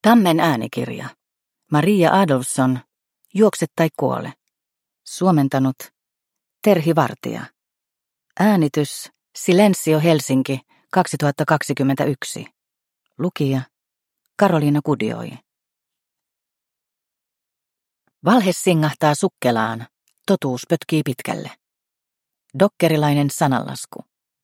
Tammen äänikirja. Maria Adolfsson, Juokse tai kuole. Suomentanut Terhi Vartija. Äänitys Silensio Helsinki 2021. Lukija Karoliina Kudioi. Valhe singahtaa sukkelaan, totuus pötkii pitkälle. Dokkerilainen sananlasku.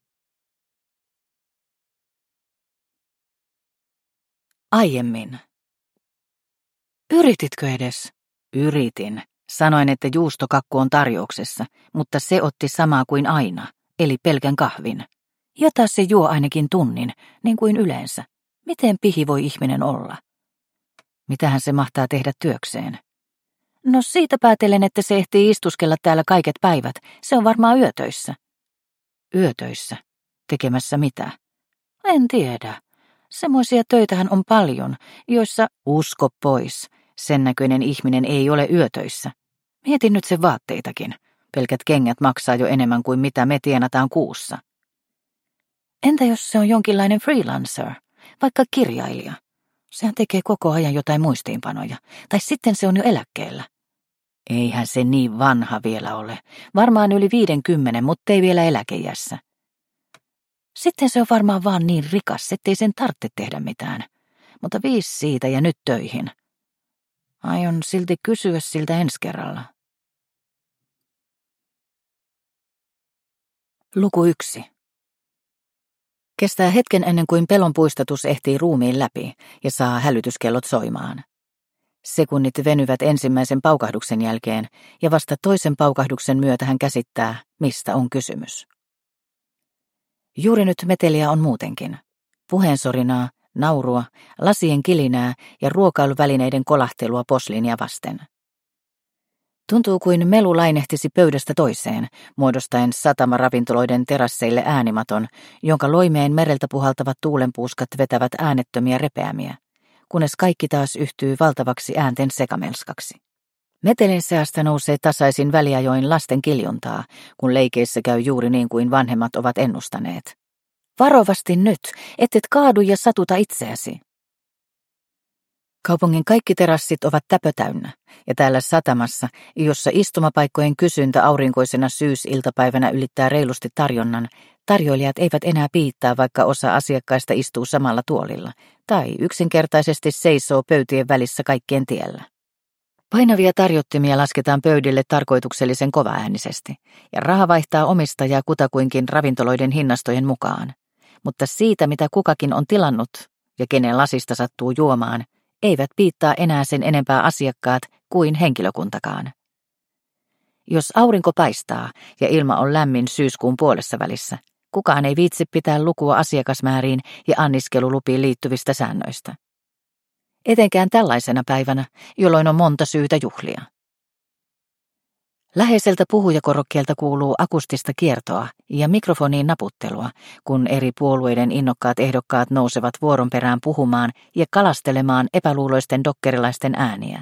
Aiemmin. Yrititkö edes? Yritin. Sanoin, että juustokakku on tarjouksessa, mutta se otti samaa kuin aina, eli pelkän kahvin. Jota se juo ainakin tunnin, niin kuin yleensä. Miten pihi voi ihminen olla? Mitähän se mahtaa tehdä työkseen? No siitä päätellen, että se ehtii istuskella täällä kaiket päivät. Se on varmaan yötöissä. Yötöissä? Tekemässä mitä? En tiedä. Semmoisia töitähän on paljon, joissa usko pois. Sen näköinen ihminen ei ole yötöissä. Mietin nyt sen vaatteitakin. Pelkät kengät maksaa jo enemmän kuin mitä me tienataan kuussa. Entä jos se on jonkinlainen freelancer, vaikka kirjailija? Sehän tekee koko ajan jotain muistiinpanoja. Tai sitten se on jo eläkkeellä. Eihän se niin vanha vielä ole. Varmaan yli 50, mutta ei vielä eläkeiässä. Sitten se on varmaan vaan niin rikas, ettei sen tarvitse tehdä mitään. Mutta 5 siitä ja nyt töihin. Aion silti kysyä siltä ensi kerralla. Luku 1. Kestää hetken ennen kuin pelon puistatus ehtii ruumiin läpi ja saa hälytyskellot soimaan. Sekunnit venyvät ensimmäisen paukahduksen jälkeen ja vasta toisen paukahduksen myötä hän käsittää, mistä on kysymys. Juuri nyt meteliä on muutenkin. Puheensorinaa, naurua, lasien kilinää ja ruokailuvälineiden kolahtelua posliinia vasten. Tuntuu kuin melu lainehtisi pöydästä toiseen, muodostaen satamaravintoloiden terasseille äänimaton, jonka loimeen mereltä puhaltavat tuulenpuuskat vetävät äänettömiä repeämiä, kunnes kaikki taas yhtyy valtavaksi äänten sekamelskaksi. Metelin seasta nousee tasaisin väliajoin lasten kiljuntaa, kun leikeissä käy juuri niin kuin vanhemmat ovat ennustaneet. Varovasti nyt, ettet kaadu ja satuta itseäsi. Kaupungin kaikki terassit ovat täpötäynnä, ja täällä satamassa, jossa istumapaikkojen kysyntä aurinkoisena syysiltapäivänä ylittää reilusti tarjonnan, tarjoilijat eivät enää piittaa, vaikka osa asiakkaista istuu samalla tuolilla, tai yksinkertaisesti seisoo pöytien välissä kaikkien tiellä. Painavia tarjottimia lasketaan pöydille tarkoituksellisen kovaäänisesti, ja raha vaihtaa omistajaa kutakuinkin ravintoloiden hinnastojen mukaan. Mutta siitä, mitä kukakin on tilannut ja kenen lasista sattuu juomaan, eivät piittaa enää sen enempää asiakkaat kuin henkilökuntakaan. Jos aurinko paistaa ja ilma on lämmin syyskuun puolessa välissä, kukaan ei viitsi pitää lukua asiakasmääriin ja anniskelulupiin liittyvistä säännöistä. Etenkään tällaisena päivänä, jolloin on monta syytä juhlia. Läheiseltä puhujakorokkeelta kuuluu akustista kiertoa ja mikrofoniin naputtelua, kun eri puolueiden innokkaat ehdokkaat nousevat vuoron perään puhumaan ja kalastelemaan epäluuloisten dokkerilaisten ääniä.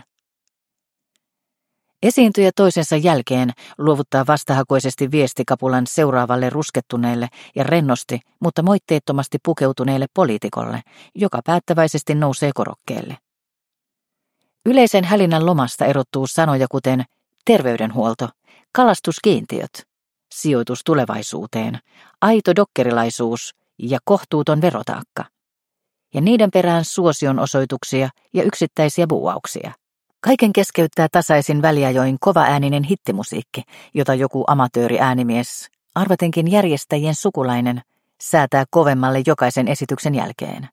Esiintyjä toisensa jälkeen luovuttaa vastahakoisesti viestikapulan seuraavalle ruskettuneelle ja rennosti, mutta moitteettomasti pukeutuneelle poliitikolle, joka päättäväisesti nousee korokkeelle. Yleisen hälinän lomasta erottuu sanoja kuten terveydenhuolto, kalastuskiintiöt, sijoitus tulevaisuuteen, aito dokkerilaisuus ja kohtuuton verotaakka. Ja niiden perään suosionosoituksia ja yksittäisiä buuauksia. Kaiken keskeyttää tasaisin väliajoin kovaääninen hittimusiikki, jota joku amatööriäänimies, arvatenkin järjestäjien sukulainen, säätää kovemmalle jokaisen esityksen jälkeen.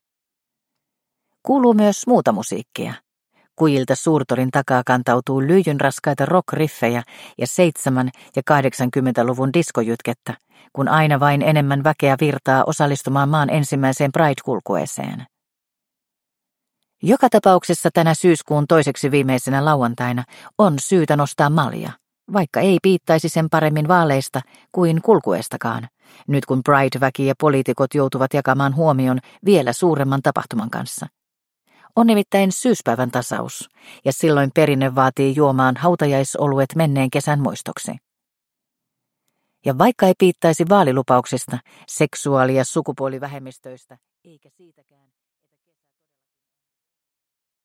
Kuuluu myös muuta musiikkia. Kujilta suurtorin takaa kantautuu lyijyn raskaita rock-riffejä ja 7- ja 80-luvun diskojytkettä, kun aina vain enemmän väkeä virtaa osallistumaan maan ensimmäiseen Pride-kulkueeseen. Joka tapauksessa tänä syyskuun toiseksi viimeisenä lauantaina on syytä nostaa malja, vaikka ei piittaisi sen paremmin vaaleista kuin kulkueestakaan, nyt kun Pride-väki ja poliitikot joutuvat jakamaan huomion vielä suuremman tapahtuman kanssa. On nimittäin syyspäivän tasaus, ja silloin perinne vaatii juomaan hautajaisoluet menneen kesän muistoksi. Ja vaikka ei piittaisi vaalilupauksista, seksuaali- ja sukupuolivähemmistöistä, eikä siitäkään...